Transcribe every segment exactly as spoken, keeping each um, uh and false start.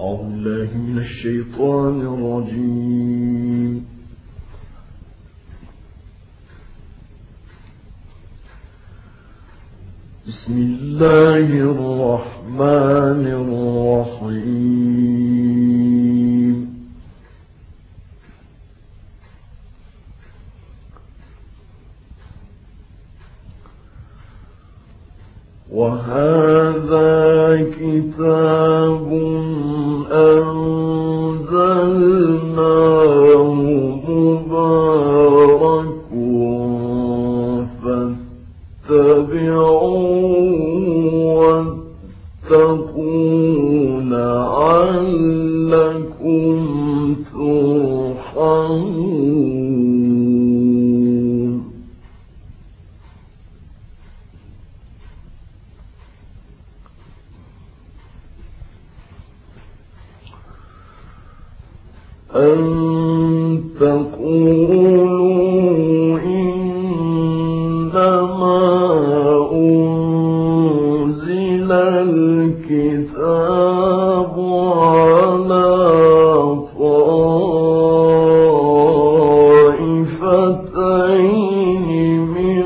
أعوذ بالله من الشيطان الرجيم. بسم الله الرحمن الرحيم. وهذا كتاب أنزلناه مبارك فاتبعوه واتقوا لعلكم ترحمون. أن تقولوا إنما أنزل الكتاب على طائفتين من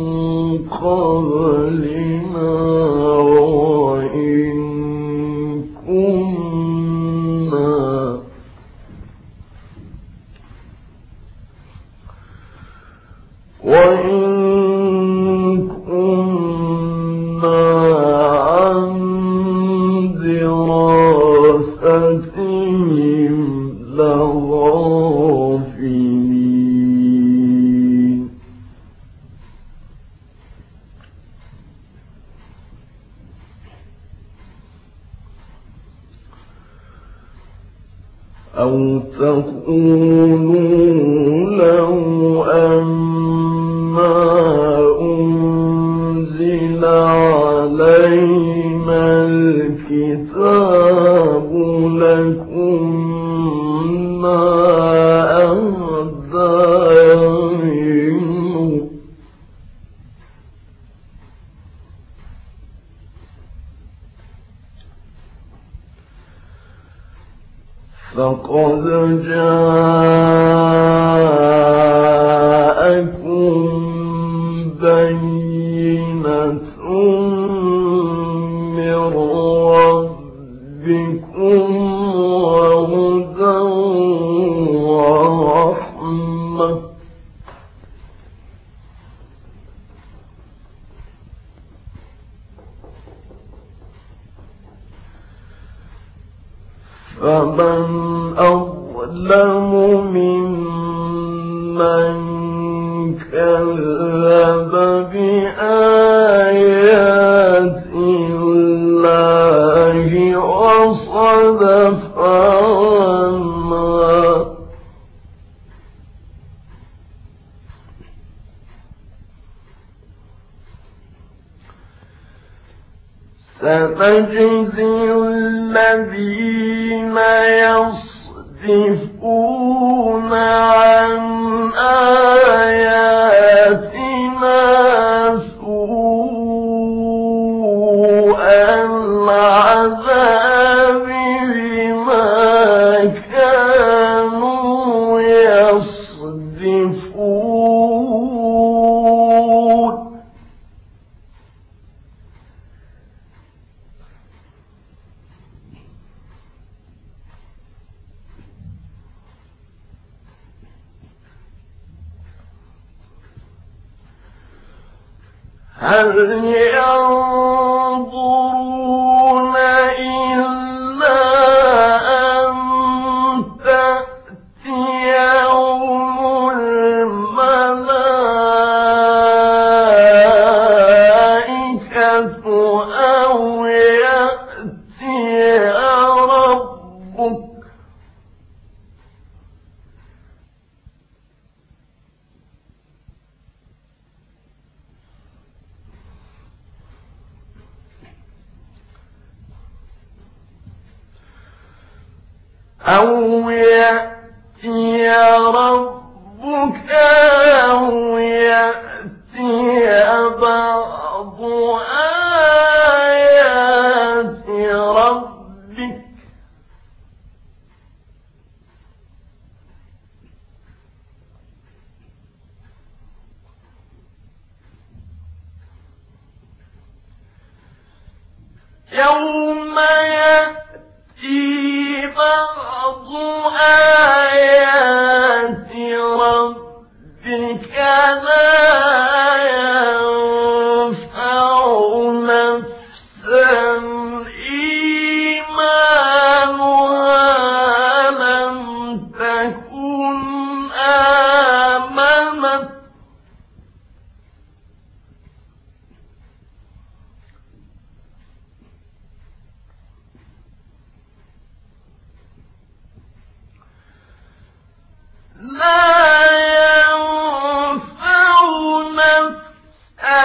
قبلنا وإن كنا وإن كنا عن دراستهم لغافلين. أو تقولوا لو أما أنزل علينا الكتاب لكنا أهدى منه. فقد جاءكم بينة من ربكم وهدى ورحمة فمن أظلم ممن كذب بآيات الله وصدف عنها. سنجزي الذين يصدفون عن آياتنا سوء العذاب بما كانوا يصدفون. هل ينظرون إلا أن تأتيهم الملائكة أو يأتي ربك أو يأتي ربك أو يأتي بعض آيات ربك يوم يأتي بعض آيات ربك لا ينفع نفسا إيمانها لم تكن آمنت لا ينفع نفسا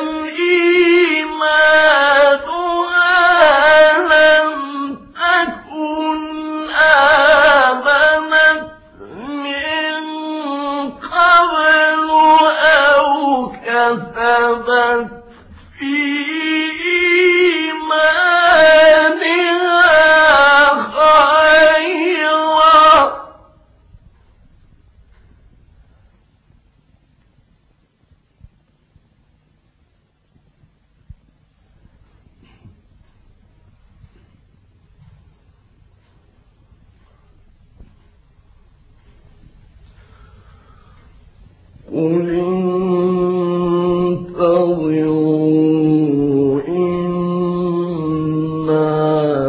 إيمانها لم تكن آمنت من قبل أو كسبت في إيمانها خيرا قل انتظروا إنا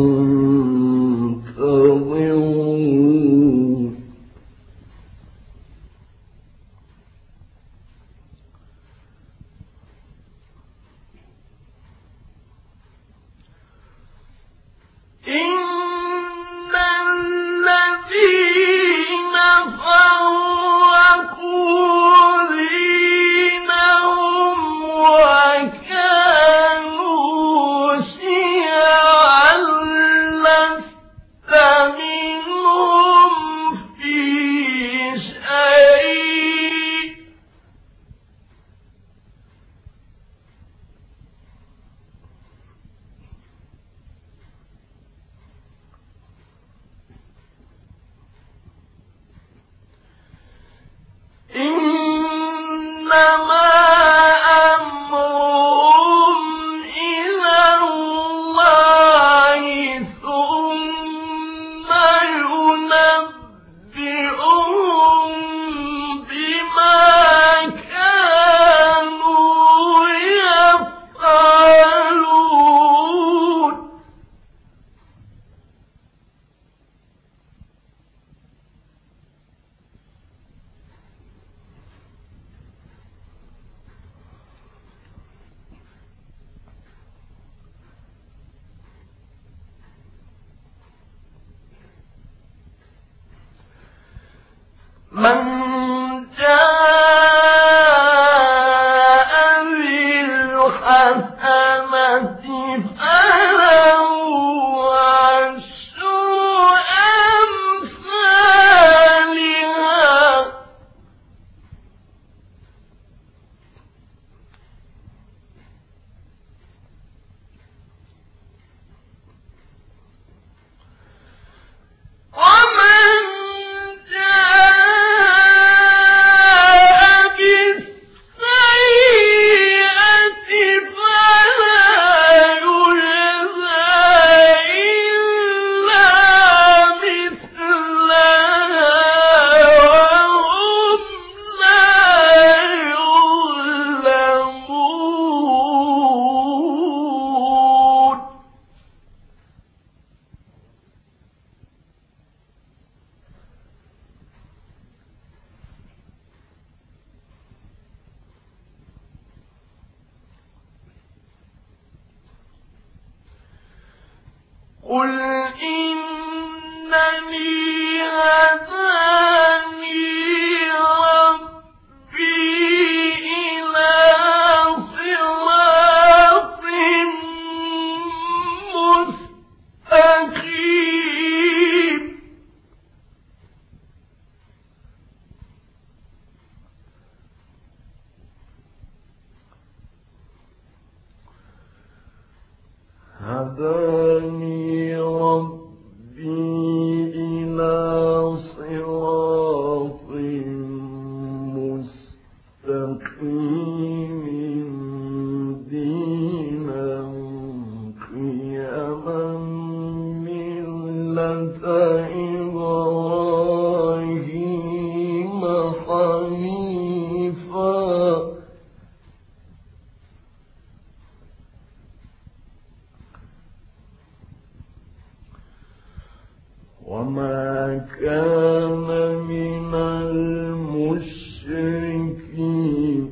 منتظرون إن الذين فرقوا دينهم وكانوا شيعا لست منهم في شيء إنما أمرهم إلى الله ثم ينبئهم بما كانوا يفعلون من جاء بالحسنة فله عشر أمثالها ومن جاء بالسيئة فلا يجزى إلا مثلها وهم لا يظلمون قل إنني هداني ربي إلى صراط مستقيم هداني ربي إلى صراط إبراهيم حنيفا وما كان من المشركين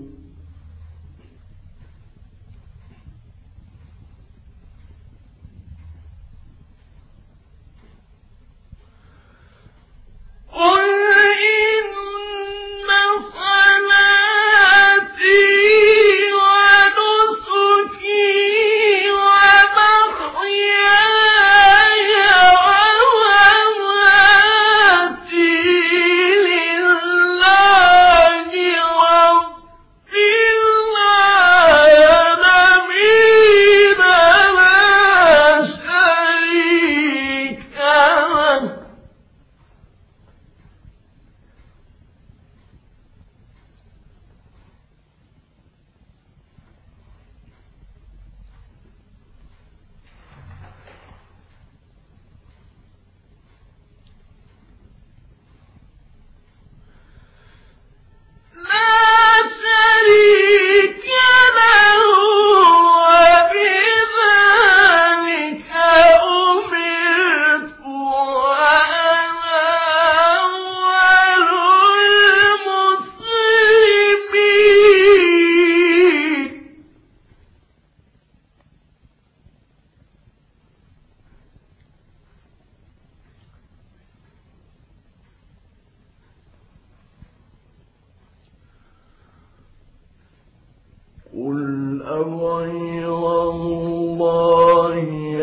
قل أغير الله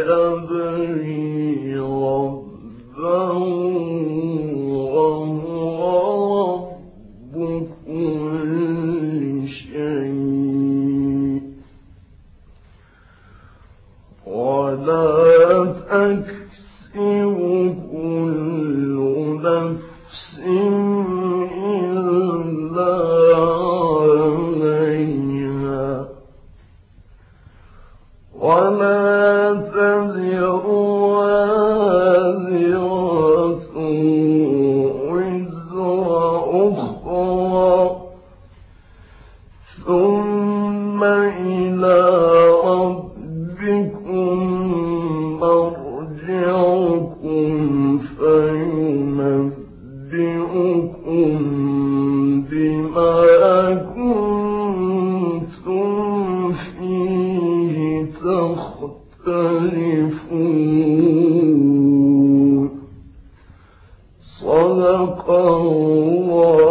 أبغي ربا وهو رب كل شيء ولا تكسب كل نفس إلا ولا تزر وازرة وزر أخرى ثم إلى ربكم مرجعكم فينبئكم بما كنتم فيه تختلفون. صدق الله